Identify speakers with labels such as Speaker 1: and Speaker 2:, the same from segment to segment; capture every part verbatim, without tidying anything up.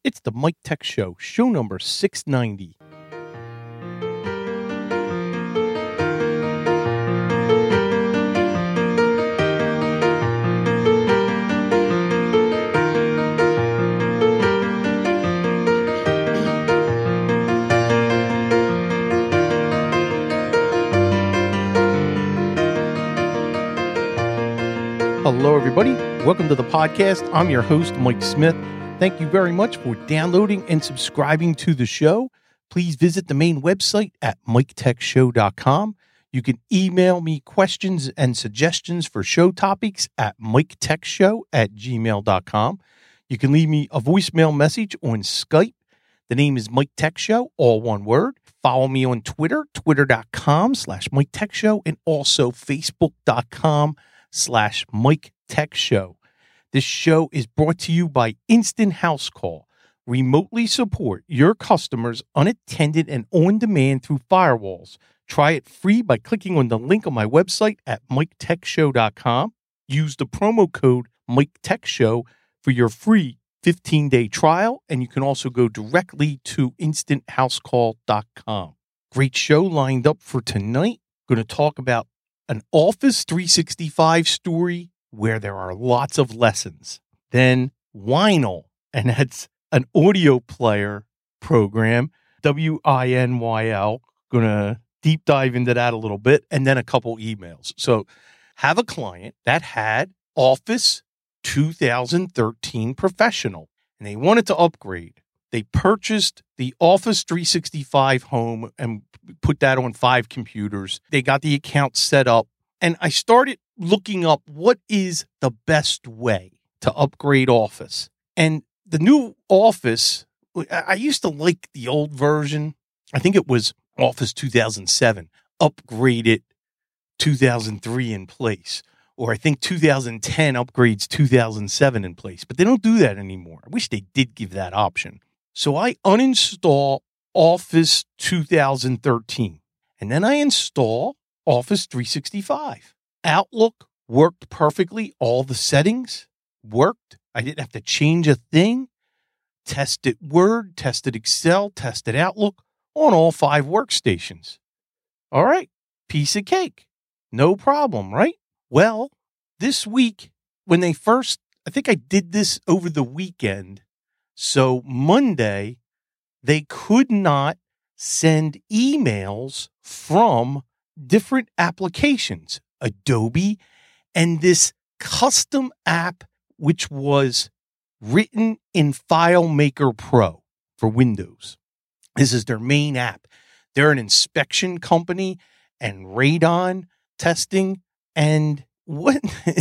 Speaker 1: It's the Mike Tech Show, show number six ninety. Hello, everybody. Welcome to the podcast. I'm your host, Mike Smith. Thank you very much for downloading and subscribing to the show. Please visit the main website at mike tech show dot com. You can email me questions and suggestions for show topics at mike tech show at gmail dot com. You can leave me a voicemail message on Skype. The name is Mike Tech Show, all one word. Follow me on Twitter, twitter.com slash Mike Tech Show, and also facebook.com slash Mike Tech Show. This show is brought to you by Instant House Call. Remotely support your customers unattended and on demand through firewalls. Try it free by clicking on the link on my website at mike tech show dot com. Use the promo code Mike Tech Show for your free fifteen-day trial, and you can also go directly to instant house call dot com. Great show lined up for tonight. Going to talk about an Office three sixty-five story where there are lots of lessons. Then Winyl, and that's an audio player program, W I N Y L. Going to deep dive into that a little bit, and then a couple emails. So have a client that had Office two thousand thirteen Professional, and they wanted to upgrade. They purchased the Office three sixty-five Home and put that on five computers. They got the account set up, and I started looking up what is the best way to upgrade Office. And the new Office, I used to like the old version. I think it was Office two thousand seven, upgraded two thousand three in place. Or I think two thousand ten upgrades two thousand seven in place. But they don't do that anymore. I wish they did give that option. So I uninstall Office two thousand thirteen. And then I install Office three sixty-five. Outlook worked perfectly. All the settings worked. I didn't have to change a thing. Tested Word, tested Excel, tested Outlook on all five workstations. All right. Piece of cake. No problem, right? Well, this week, when they first, I think I did this over the weekend. So Monday, they could not send emails from different applications, Adobe, and this custom app, which was written in FileMaker Pro for Windows. This is their main app. They're an inspection company and radon testing. And what?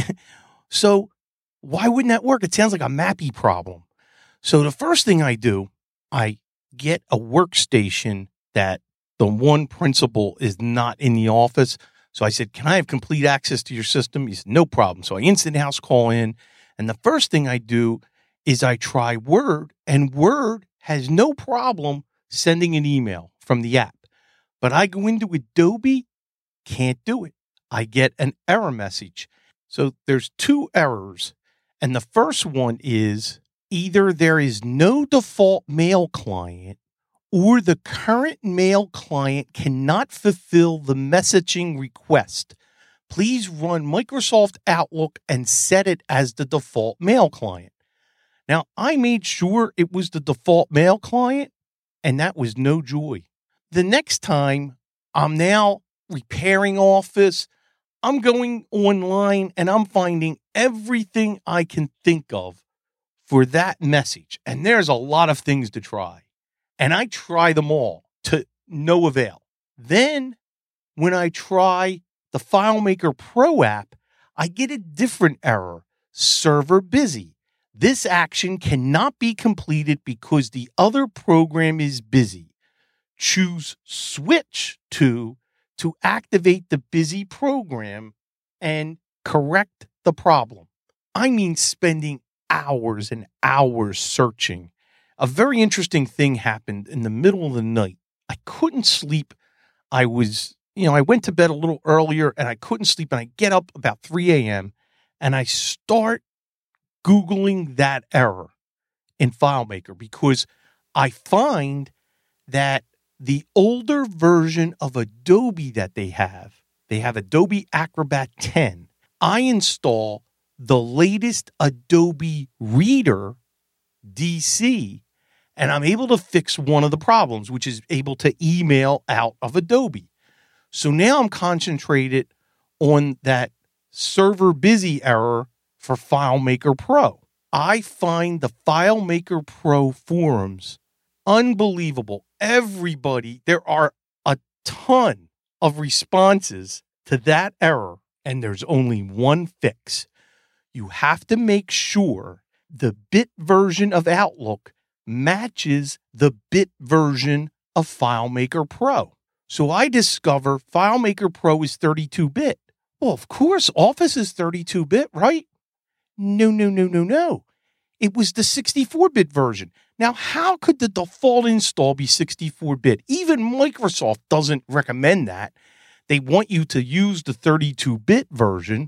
Speaker 1: So why wouldn't that work? It sounds like a Mappy problem. So the first thing I do, I get a workstation that the one principal is not in the office. So I said, can I have complete access to your system? He said, no problem. So I instant house call in. And the first thing I do is I try Word, and Word has no problem sending an email from the app. But I go into Adobe, can't do it. I get an error message. So there's two errors. And the first one is either there is no default mail client or the current mail client cannot fulfill the messaging request. Please run Microsoft Outlook and set it as the default mail client. Now, I made sure it was the default mail client, and that was no joy. The next time, I'm now repairing Office. I'm going online, and I'm finding everything I can think of for that message. And there's a lot of things to try. And I try them all to no avail. Then, when I try the FileMaker Pro app, I get a different error. Server busy. This action cannot be completed because the other program is busy. Choose switch to to activate the busy program and correct the problem. I mean, spending hours and hours searching. A very interesting thing happened in the middle of the night. I couldn't sleep. I was, you know, I went to bed a little earlier and I couldn't sleep. And I get up about three a.m. and I start Googling that error. in FileMaker because I find that the older version of Adobe that they have, they have Adobe Acrobat ten. I install the latest Adobe Reader D C, and I'm able to fix one of the problems, which is able to email out of Adobe. So now I'm concentrated on that server busy error for FileMaker Pro. I find the FileMaker Pro forums unbelievable. Everybody, there are a ton of responses to that error, and there's only one fix. You have to make sure the bit version of Outlook matches the bit version of FileMaker Pro. So I discover FileMaker Pro is thirty-two bit. Well, of course, Office is thirty-two bit, right? No, no, no, no, no. It was the sixty-four bit version. Now, how could the default install be sixty-four bit? Even Microsoft doesn't recommend that. They want you to use the thirty-two bit version.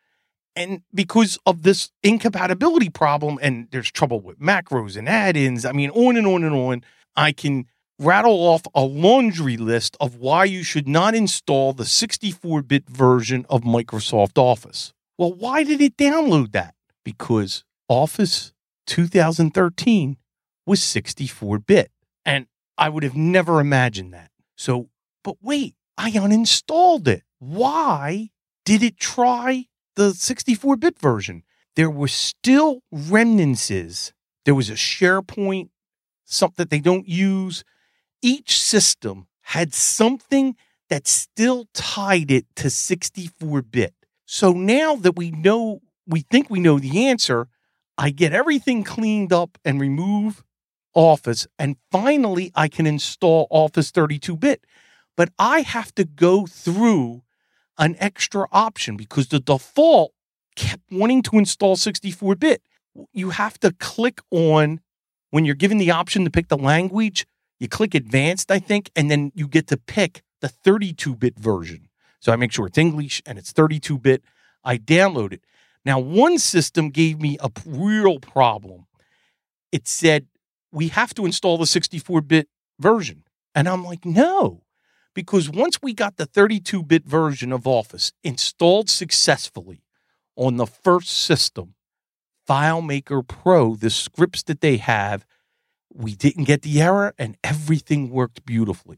Speaker 1: And because of this incompatibility problem, and there's trouble with macros and add-ins, I mean, on and on and on, I can rattle off a laundry list of why you should not install the sixty-four bit version of Microsoft Office. Well, why did it download that? Because Office two thousand thirteen was sixty-four bit. And I would have never imagined that. So, but wait, I uninstalled it. Why did it try the sixty-four bit version? There were still remnants. There was a SharePoint, something that they don't use. Each system had something that still tied it to sixty-four bit. So now that we know, we think we know the answer, I get everything cleaned up and remove Office, and finally I can install Office thirty-two bit. But I have to go through an extra option because the default kept wanting to install sixty-four bit. You have to click on, when you're given the option to pick the language, you click advanced, I think, and then you get to pick the thirty-two bit version. So I make sure it's English and it's thirty-two bit. I download it. Now, one system gave me a real problem. It said, we have to install the sixty-four bit version. And I'm like, no, because once we got the thirty-two bit version of Office installed successfully on the first system, FileMaker Pro, the scripts that they have, we didn't get the error and everything worked beautifully.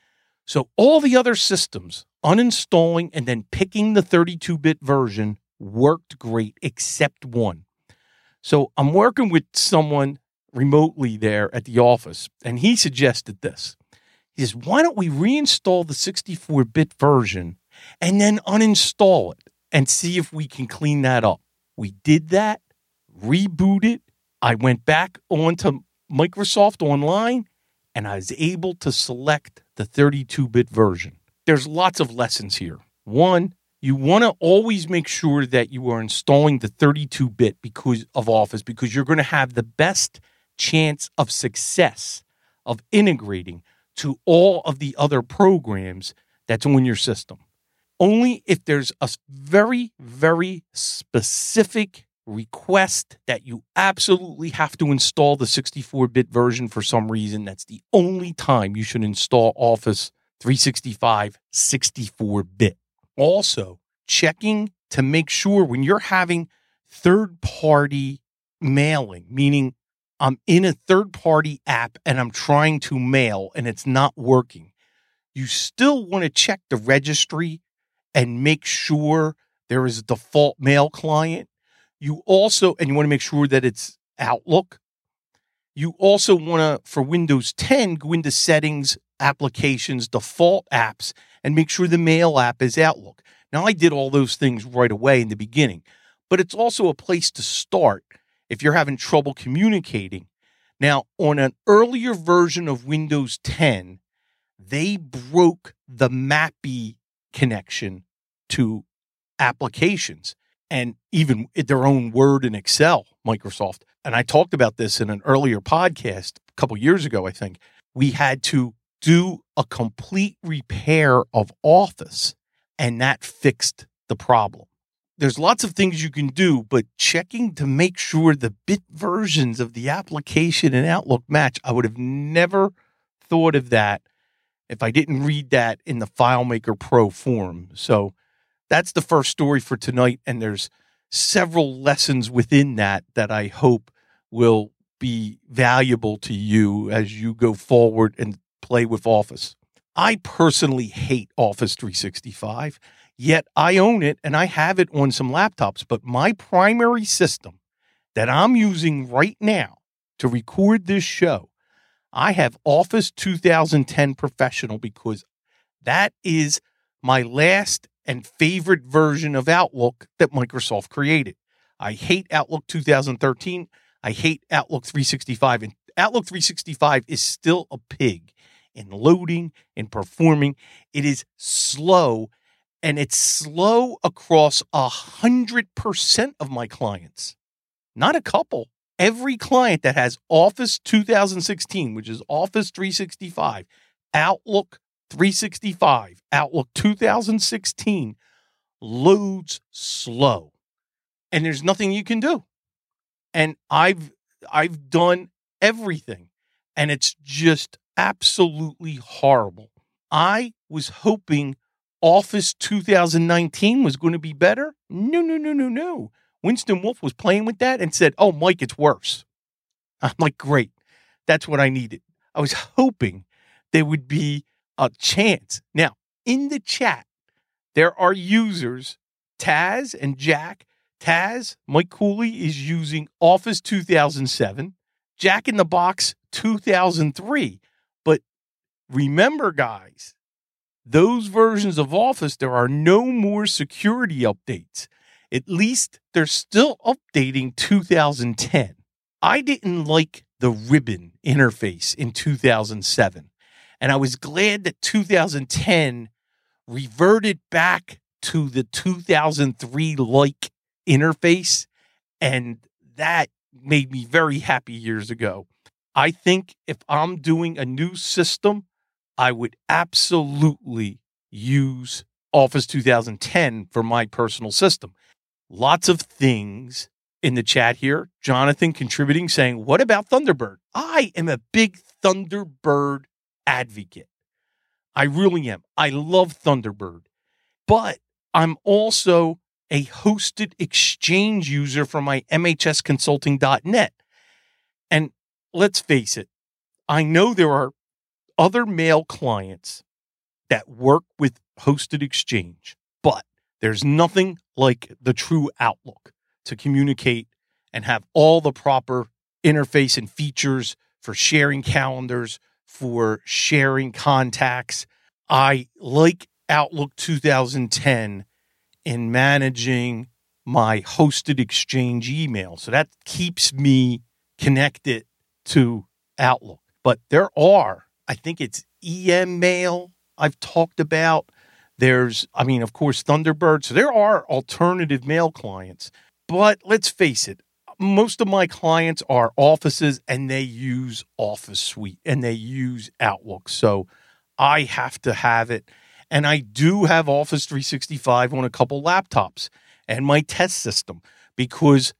Speaker 1: So all the other systems, uninstalling and then picking the thirty-two bit version, worked great except one. So I'm working with someone remotely there at the office, and he suggested this. He says, why don't we reinstall the sixty-four bit version and then uninstall it and see if we can clean that up? We did that, rebooted. I went back onto Microsoft Online, and I was able to select the thirty-two bit version. There's lots of lessons here. One, you want to always make sure that you are installing the thirty-two bit because of Office, because you're going to have the best chance of success of integrating to all of the other programs that's on your system. Only if there's a very, very specific request that you absolutely have to install the sixty-four bit version for some reason, that's the only time you should install Office three sixty-five sixty-four bit. Also, checking to make sure when you're having third-party mailing, meaning I'm in a third-party app and I'm trying to mail and it's not working, you still want to check the registry and make sure there is a default mail client. You also, and you want to make sure that it's Outlook. You also want to, for Windows ten, go into Settings, Applications, Default Apps, and make sure the Mail app is Outlook. Now, I did all those things right away in the beginning, but it's also a place to start if you're having trouble communicating. Now, on an earlier version of Windows ten, they broke the M A P I connection to applications and even their own Word and Excel, Microsoft. And I talked about this in an earlier podcast a couple years ago, I think. We had to do a complete repair of Office, and that fixed the problem. there's lots of things you can do, but checking to make sure the bit versions of the application and Outlook match, I would have never thought of that if I didn't read that in the FileMaker Pro forum. So that's the first story for tonight, and there's several lessons within that that I hope will be valuable to you as you go forward and play with Office. I personally hate Office three sixty-five, yet I own it and I have it on some laptops. But my primary system that I'm using right now to record this show, I have Office two thousand ten Professional because that is my last and favorite version of Outlook that Microsoft created. I hate Outlook two thousand thirteen. I hate Outlook three sixty-five. And Outlook three sixty-five is still a pig in loading and performing. It is slow, and it's slow across one hundred percent of my clients. Not a couple. Every client that has Office two thousand sixteen, which is Office three sixty-five, Outlook three sixty-five, Outlook two thousand sixteen, loads slow. And there's nothing you can do. And I've I've done everything, and it's just absolutely horrible. I was hoping Office two thousand nineteen was going to be better. No, no, no, no, no. Winston Wolfe was playing with that and said, "Oh, Mike, it's worse." I'm like, great. That's what I needed. I was hoping there would be a chance. Now, in the chat, there are users, Taz and Jack. Taz, Mike Cooley, is using Office two thousand seven, Jack in the Box two thousand three. But remember, guys, those versions of Office, there are no more security updates. At least they're still updating two thousand ten. I didn't like the ribbon interface in two thousand seven, and I was glad that two thousand ten reverted back to the two thousand three-like interface, and that made me very happy years ago. I think if I'm doing a new system, I would absolutely use Office two thousand ten for my personal system. Lots of things in the chat here. Jonathan contributing, saying, what about Thunderbird? I am a big Thunderbird advocate. I really am. I love Thunderbird. But I'm also a hosted Exchange user for my M H S consulting dot net. And let's face it, I know there are other mail clients that work with hosted Exchange, but there's nothing like the true Outlook to communicate and have all the proper interface and features for sharing calendars, for sharing contacts. I like Outlook two thousand ten in managing my hosted Exchange email. So that keeps me connected to Outlook. But there are, I think it's E M Mail I've talked about. There's, I mean, of course, Thunderbird. So there are alternative mail clients. But let's face it, most of my clients are offices and they use Office Suite and they use Outlook. So I have to have it. And I do have Office three sixty-five on a couple laptops and my test system because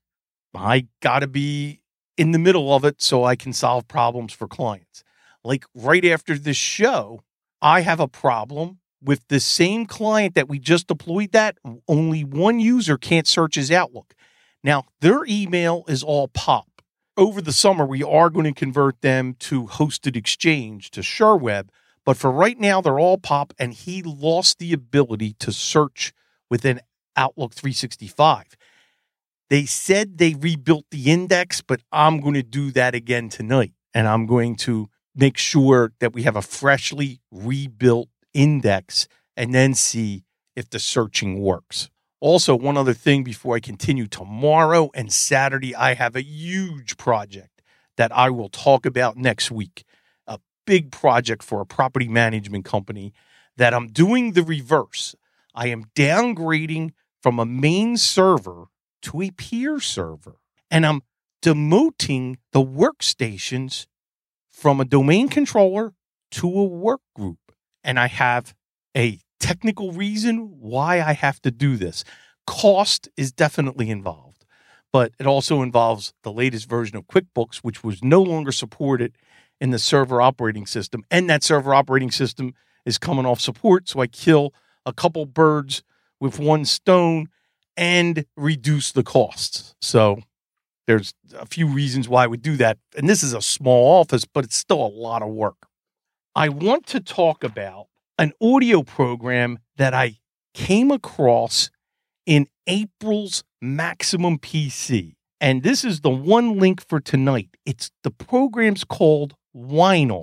Speaker 1: I got to be in the middle of it so I can solve problems for clients. Like right after this show, I have a problem with the same client that we just deployed that only one user can't search his Outlook. Now, their email is all pop. Over the summer, we are going to convert them to hosted Exchange, to SureWeb. But for right now, they're all pop, and he lost the ability to search within Outlook three sixty-five. They said they rebuilt the index, but I'm going to do that again tonight. And I'm going to make sure that we have a freshly rebuilt index and then see if the searching works. Also, one other thing before I continue, tomorrow and Saturday, I have a huge project that I will talk about next week. A big project for a property management company that I'm doing the reverse. I am downgrading from a main server to a peer server, and I'm demoting the workstations from a domain controller to a work group. And I have a technical reason why I have to do this. cost is definitely involved, but it also involves the latest version of QuickBooks, which was no longer supported in the server operating system. And that server operating system is coming off support. So I kill a couple birds with one stone and reduce the costs. So there's a few reasons why I would do that. And this is a small office, but it's still a lot of work. I want to talk about an audio program that I came across in April's Maximum P C. And this is the one link for tonight. It's the program's called Winyl,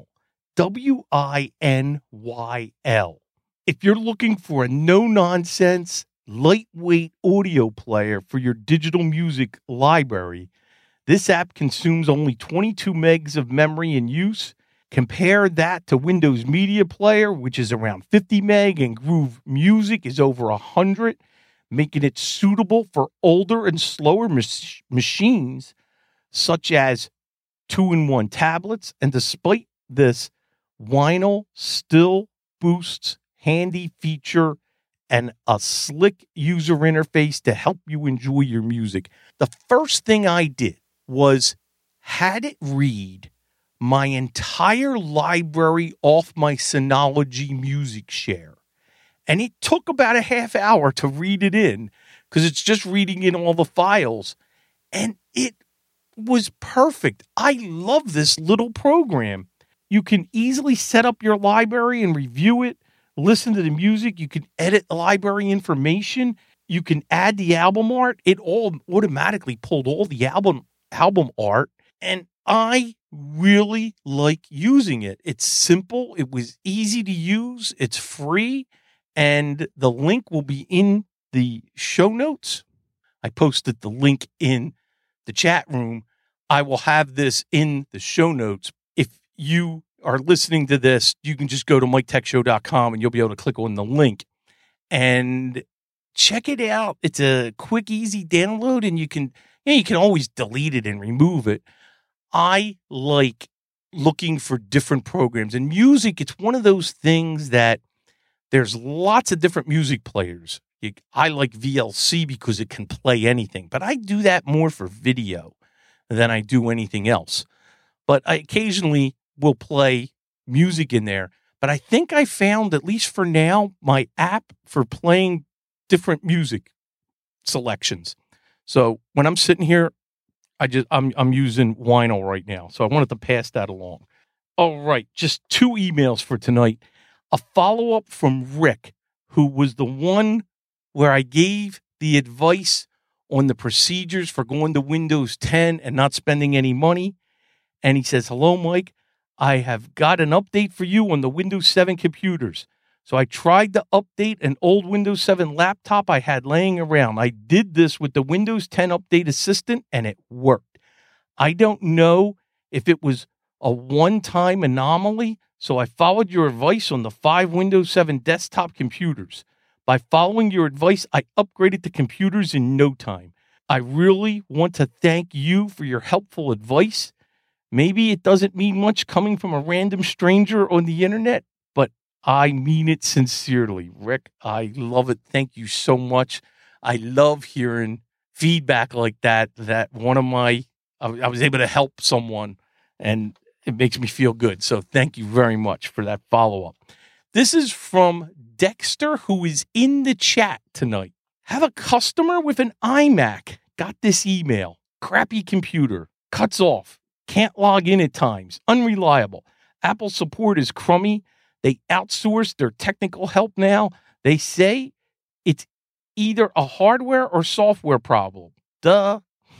Speaker 1: W I N Y L. If you're looking for a no-nonsense, lightweight audio player for your digital music library, this app consumes only twenty-two megs of memory in use. Compare that to Windows Media Player, which is around fifty meg, and Groove Music is over one hundred, making it suitable for older and slower mach- machines, such as two-in-one tablets. And despite this, Winyl still boasts handy feature and a slick user interface to help you enjoy your music. The first thing I did was had it read my entire library off my Synology Music Share. And it took about a half hour to read it in because it's just reading in all the files. And it was perfect. I love this little program. You can easily set up your library and review it, listen to the music. You can edit the library information. You can add the album art. It all automatically pulled all the album album art. And I really like using it. It's simple. It was easy to use. It's free. And the link will be in the show notes. I posted the link in the chat room. I will have this in the show notes. If you are listening to this, you can just go to mike tech show dot com and you'll be able to click on the link and check it out. It's a quick, easy download, and you can, you know, you can always delete it and remove it. I like looking for different programs. And music, it's one of those things that there's lots of different music players. I like V L C because it can play anything, but I do that more for video than I do anything else. But I occasionally will play music in there. But I think I found, at least for now, my app for playing different music selections. So when I'm sitting here, I just I'm I'm using Winyl right now. So I wanted to pass that along. All right, just two emails for tonight. A follow-up from Rick, who was the one where I gave the advice on the procedures for going to Windows ten and not spending any money. And he says, hello, Mike. I have got an update for you on the Windows seven computers. So I tried to update an old Windows seven laptop I had laying around. I did this with the Windows ten Update Assistant, and it worked. I don't know if it was a one-time anomaly, so I followed your advice on the five Windows seven desktop computers. By following your advice, I upgraded the computers in no time. I really want to thank you for your helpful advice. Maybe it doesn't mean much coming from a random stranger on the internet, but I mean it sincerely. Rick, I love it. Thank you so much. I love hearing feedback like that, that one of my, I was able to help someone, and it makes me feel good. So thank you very much for that follow-up. This is from Dexter, who is in the chat tonight. Have a customer with an iMac. Got this email. Crappy computer. Cuts off. Can't log in at times. Unreliable. Apple support is crummy. They outsource their technical help now. They say it's either a hardware or software problem. Duh.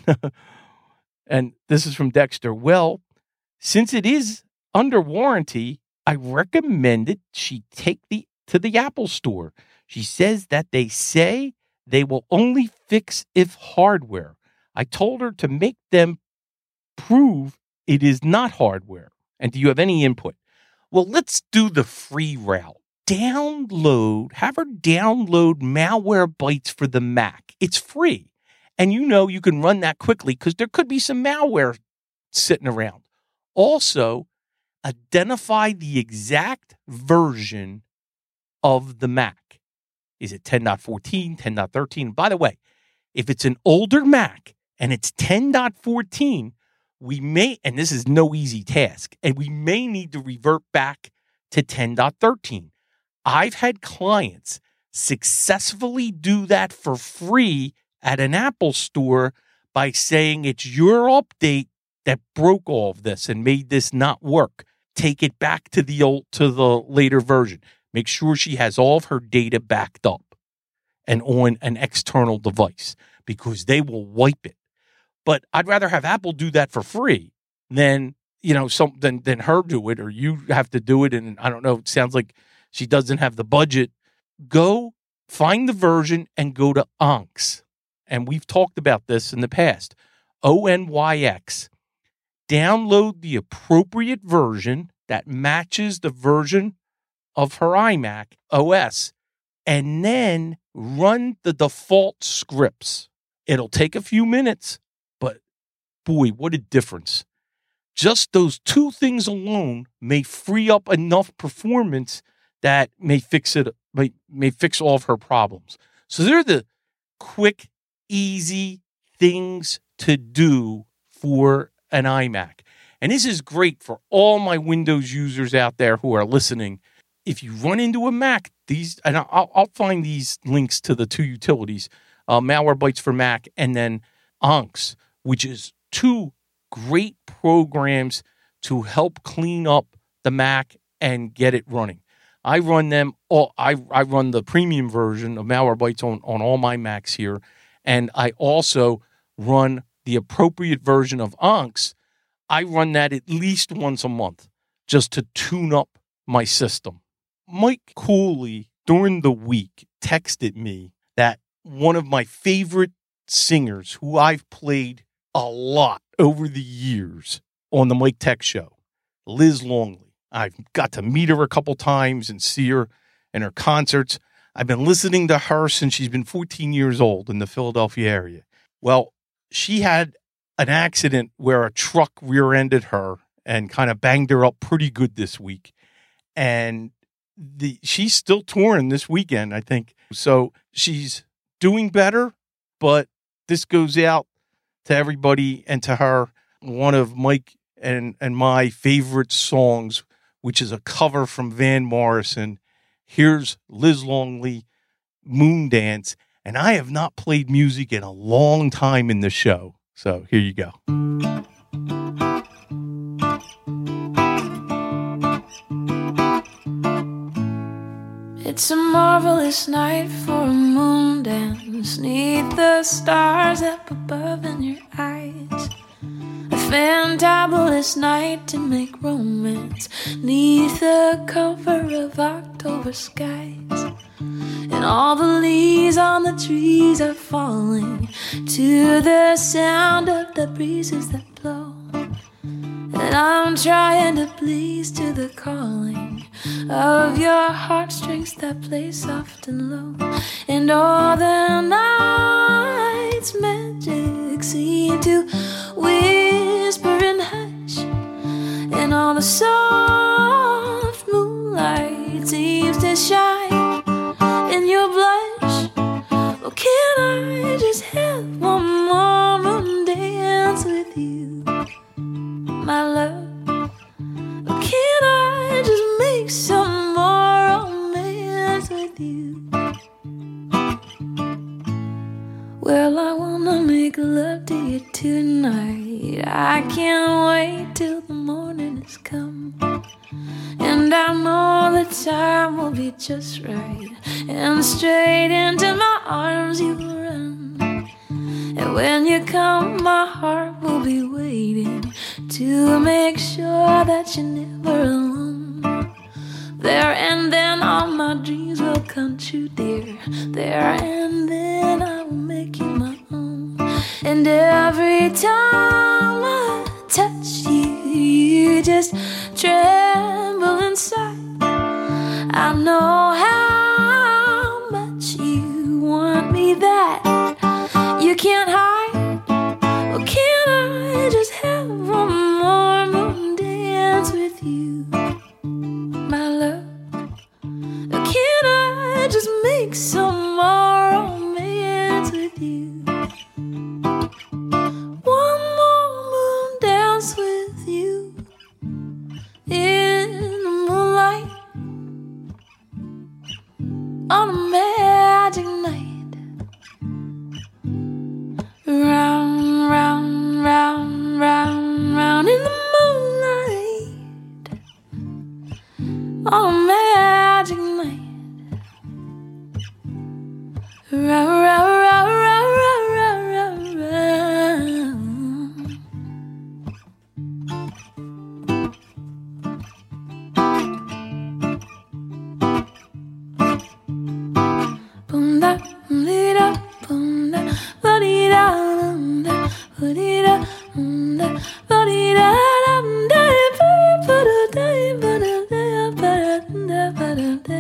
Speaker 1: And this is from Dexter. Well, since it is under warranty, I recommended she take the to the Apple Store. She says that they say they will only fix if hardware. I told her to make them prove it is not hardware. And do you have any input? Well, let's do the free route. Download, have her download Malwarebytes for the Mac. It's free. And you know you can run that quickly because there could be some malware sitting around. Also, identify the exact version of the Mac. Is it ten point fourteen, ten point thirteen? By the way, If it's an older Mac and it's ten point fourteen, we may, and this is no easy task, and we may need to revert back to ten point thirteen. I've had clients successfully do that for free at an Apple store by saying it's your update that broke all of this and made this not work. Take it back to the old, to the later version. Make sure she has all of her data backed up and on an external device, because they will wipe it. But I'd rather have Apple do that for free than, you know, some than, than her do it, or you have to do it. And I don't know, it sounds like she doesn't have the budget. Go find the version and go to Onyx. And we've talked about this in the past. O N Y X. Download the appropriate version that matches the version of her iMac O S, and then run the default scripts. It'll take a few minutes, but boy, what a difference. Just those two things alone may free up enough performance that may fix it, may, may fix all of her problems. So they're the quick, easy things to do for an iMac. And this is great for all my Windows users out there who are listening. If you run into a Mac, these, and I'll, I'll find these links to the two utilities, uh, Malwarebytes for Mac and then Onyx, which is two great programs to help clean up the Mac and get it running. I run them all. I, I run the premium version of Malwarebytes on, on all my Macs here. And I also run the appropriate version of Onyx. I run that at least once a month just to tune up my system. Mike Cooley, during the week, texted me that one of my favorite singers who I've played a lot over the years on the Mike Tech Show, Liz Longley. I've got to meet her a couple times and see her in her concerts. I've been listening to her since she's been fourteen years old in the Philadelphia area. Well, she had an accident where a truck rear-ended her and kind of banged her up pretty good this week. And the she's still touring this weekend, I think. So she's doing better, but this goes out to everybody and to her. One of Mike and, and my favorite songs, which is a cover from Van Morrison. Here's Liz Longley, Moon Dance. And I have not played music in a long time in the show. So here you go.
Speaker 2: It's a marvelous night for a moon dance, 'neath the stars up above in your eyes. A fantabulous night to make romance, 'neath the cover of October skies. And all the leaves on the trees are falling to the sound of the breezes that blow. And I'm trying to please to the calling of your heartstrings that play soft and low. And all the night's magic seem to whisper and hush, and all the soft moonlight seems to shine in your blush. Oh, can I just have one more moon dance with you, my love? Oh, can I just make some more romance with you? Well, I wanna make love to you tonight. I can't wait till the morning has come. And I know the time will be just right, and straight into my arms you will run. And when you come, my heart will be waiting to make sure that you're never alone. There and then all my dreams will come true, dear. There and then I will make you my own. And every time I touch you, you just tremble inside. I know how much you want me, that you can't hide. Oh, can I just have one more moon dance with you, my love? Oh, can I just make some more romance with you? on a magic night. Ra ra ra ra ra ra ra ra. Boom da, boom da, boom da, ba dee da, boom da, ba dee da, boom da, ba dee da, dum da, ba da da, ba da da, ba da da, ba da da.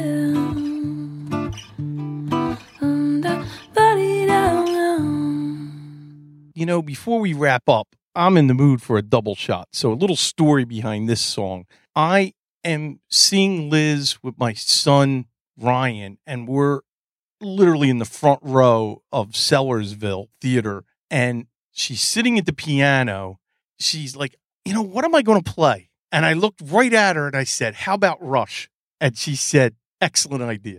Speaker 1: You know, before we wrap up, I'm in the mood for a double shot. So a little story behind this song. I am seeing Liz with my son, Ryan, and we're literally in the front row of Sellersville Theater. And she's sitting at the piano. She's like, you know, what am I going to play? And I looked right at her and I said, how about Rush? And she said, excellent idea.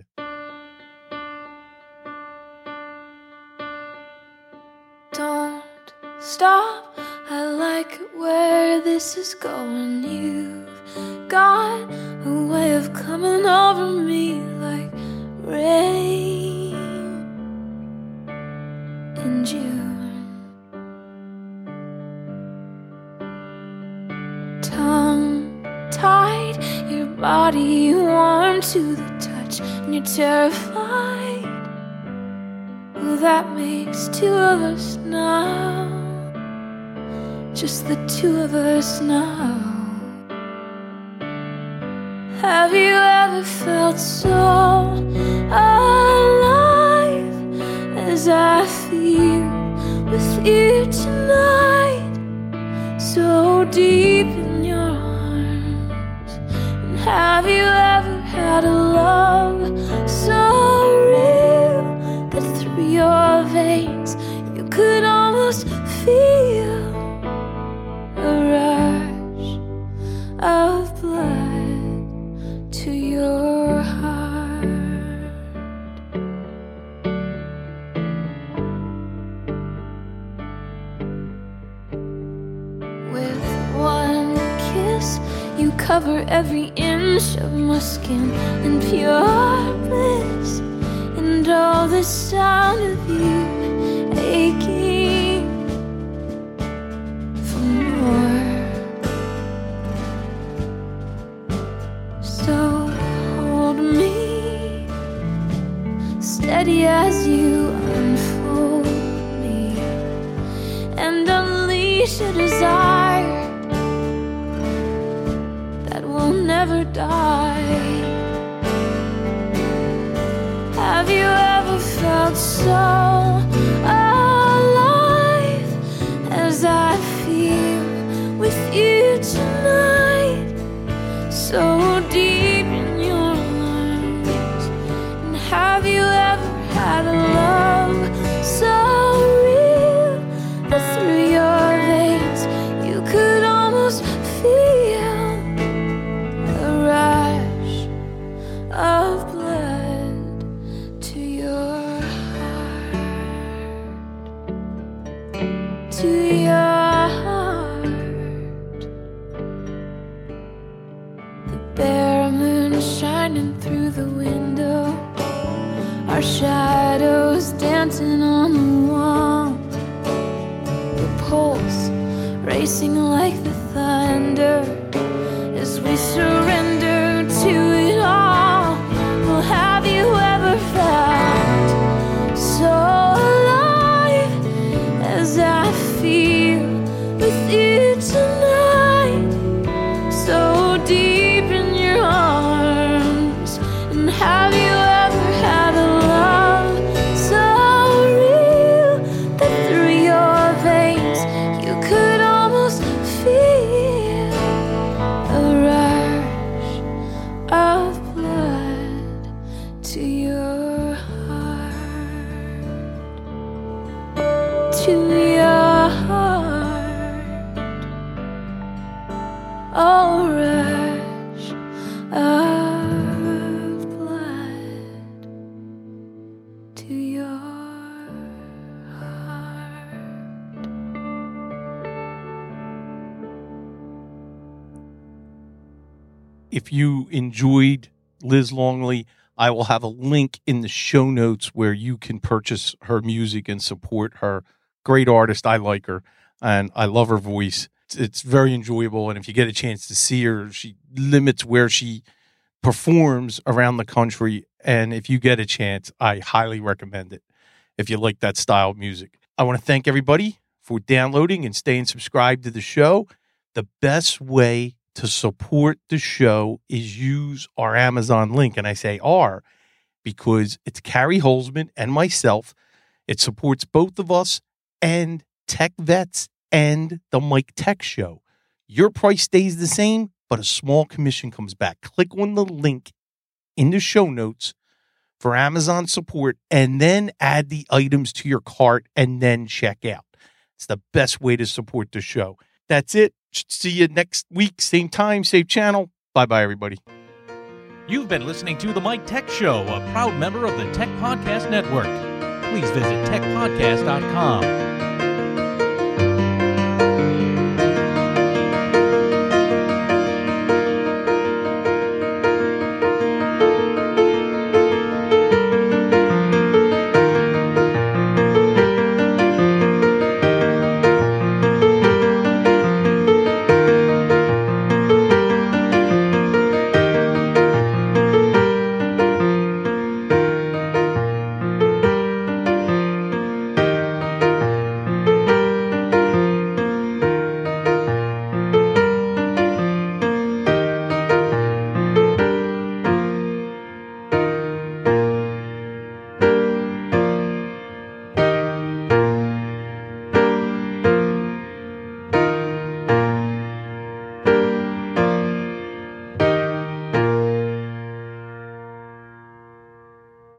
Speaker 2: Don't stop, I like it where this is going. You've got a way of coming over me like rain in June. Tongue tied, your body warm to the touch, and you're terrified. Well, that makes two of us now, just the two of us now. Have you ever felt so alive as I feel with you tonight? So deep in your arms. And have you ever had a love so real that through your veins you could almost feel a rush of blood to your heart? With one kiss you cover every inch of my skin in pure bliss, and all the sound of you aching for more. So hold me steady as you unfold me, and unleash a desire that will never die. Have you ever felt so alive as I feel with you tonight? So deep in your arms. And have you ever had a love so real that through your veins you could almost feel a rush of blood to your heart, to your heart? The bare moon shining through the window, our shadows dancing on the wall, the pulse racing like the thunder as we surrender to it all. Well, have you ever felt so alive as I feel with you tonight? So deep in your arms. And have you ever had a love so real that through your veins you could almost feel a rush of blood to your heart, to your heart? Oh, rush of blood.
Speaker 1: if you enjoyed Liz Longley, I will have a link in the show notes where you can purchase her music and support her. Great artist. I like her, and I love her voice. It's, it's very enjoyable, and if you get a chance to see her, she limits where she performs around the country, and if you get a chance, I highly recommend it if you like that style of music. I want to thank everybody for downloading and staying subscribed to the show. The best way to support the show is use our Amazon link. And I say "our" because it's Carrie Holzman and myself. It supports both of us and Tech Vets and the Mike Tech Show. Your price stays the same, but a small commission comes back. Click on the link in the show notes for Amazon support and then add the items to your cart and then check out. It's the best way to support the show. That's it. See you next week. Same time, same channel. Bye-bye, everybody.
Speaker 3: You've been listening to The Mike Tech Show, a proud member of the Tech Podcast Network. Please visit tech podcast dot com.